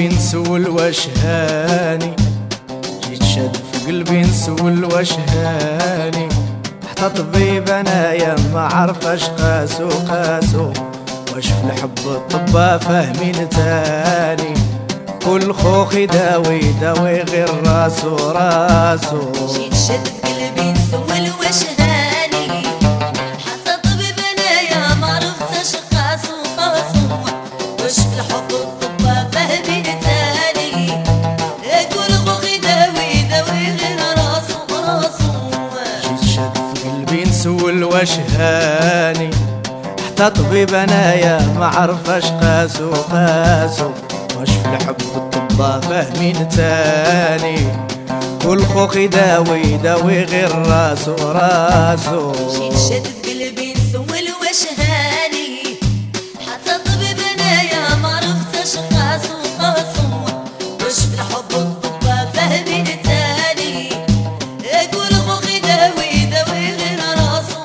قلبي نسول واش هاني، جيت شاد في قلبي نسول واش هاني، حتى طبيب انايا ما عرفاش قاسو واش في الحب الطبا فاهمين تاني، كل خوخ يداوي غير راسو جيت شاد في قلبي نسول واش هاني، حتى طبيب انايا ما عرفتش قاسو واش في الحب الطبا فاهمين تاني، كل خوخ يداوي غير راسو جيت شاد في قلبي نسول واش هاني، حتى طبيب انايا ما عرفاش قاسو واش في الحب الطبا فاهمين تاني، كل خوخ يداوي غير راسو جيت شاد في قلبي نسول واش هاني، حتى طبيب انايا ما عرفتش قاسو واش في الحب الطبا فاهمين تاني، كل خوخ يداوي غير راسو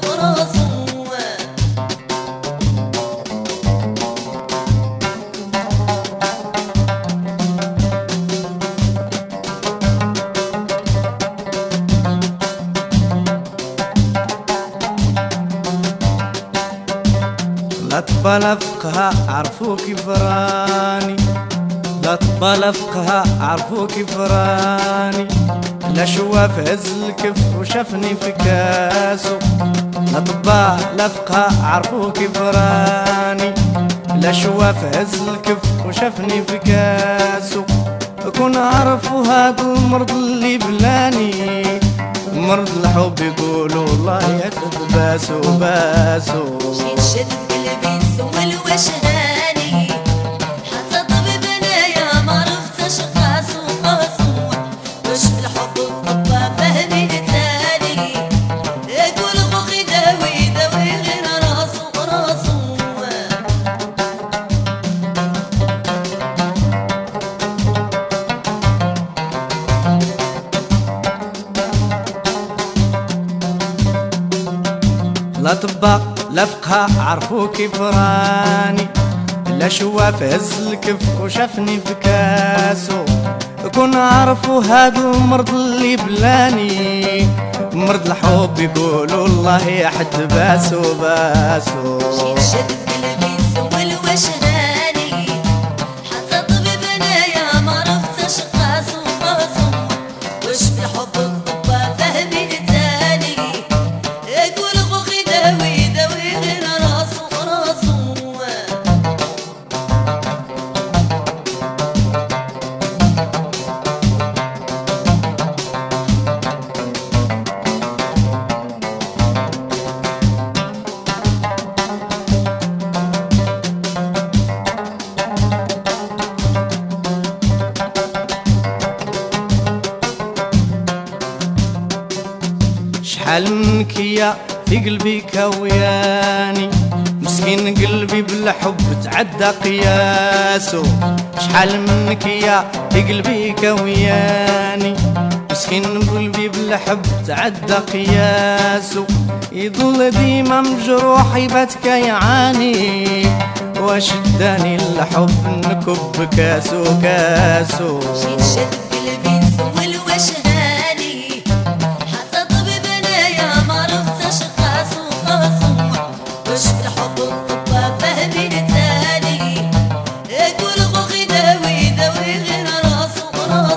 لا تبالا فقها عرفو كيف راني، لا تبالا فقها عرفو كيف راني، لا شواف هز الكف وشافني في كاسو، لا تبالا فقها عرفو كيف راني، لا شواف هز الكف وشافني في كاسو، كون عرفو هاد المرض اللي بلاني، مرض الحب يقولوا الله ياخد باسو جيت شاد في قلبي نسول واش هاني، حتى طبيب انايا ما عرفتش قاسو واش في الحب الطبا فاهمين تاني، كل خوخ يداوي غير راسو لا طبا لا فقها عرفو كيف راني، لا شواف هز الكف وشافني في كاسو، كون عرفو هاد المرض اللي بلاني، مرض الحب يقولوا الله يحد باسو جيت شاد في قلبي نسول واش هاني، حتى طبيب انايا ما عرفتش قاسو واش في الحب الطبا فاهمين تاني، كل خوخ يداوي غير راسو شحال من كيا في قلبي كوياني، مسكين قلبي بالحب تعدى قياسو، شحال من كيا في قلبي كوياني، مسكين قلبي بالحب تعدى قياسو، يضل ديما مجروح يبات كيعاني، واش داني الحب نكب كاسو جيت شاد في قلبي نسول واش هاني، حتى طبيب انايا ما عرفتش قاسو واش في الحب الطبا فاهمين تاني، كل خوخ يداوي غير راسو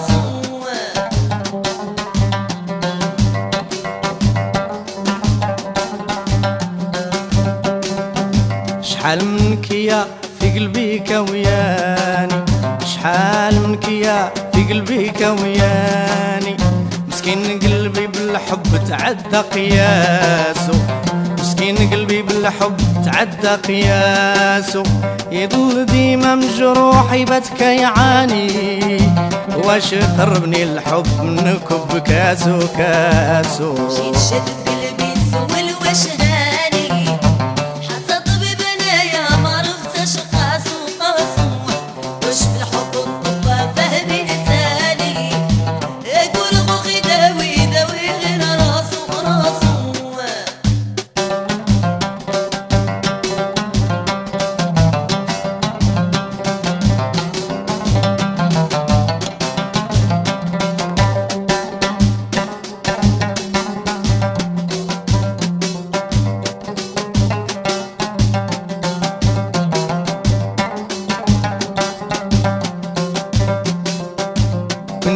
شحال من كيا في قلبي كوياني، شحال من كيا في قلبي كوياني، مسكين قلبي بالحب تعدى قياسو، مسكين قلبي بالحب تعدى قياسو، يضل ديما مجروح يبات كيعاني، واش قربني الحب نكب كاسو جيت شاد في قلبي نسول واش هاني، حتى طبيب انايا ما عرفتش قاسو واش في الحب الطبا فاهمين تاني، كل خوخ يداوي غير راسو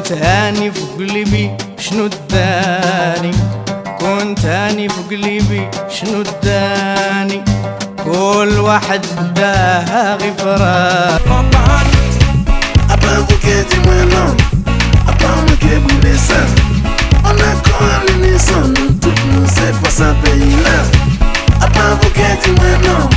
كنت هاني في قلبي شنو اداني، كنت هاني في قلبي شنو اداني، كل واحد بداها غفران. Apavoquer du melon, apavoquer bouler ça. On a collé les sons, nous toutes nous c'est pas ça pays là. Apavoquer du melon.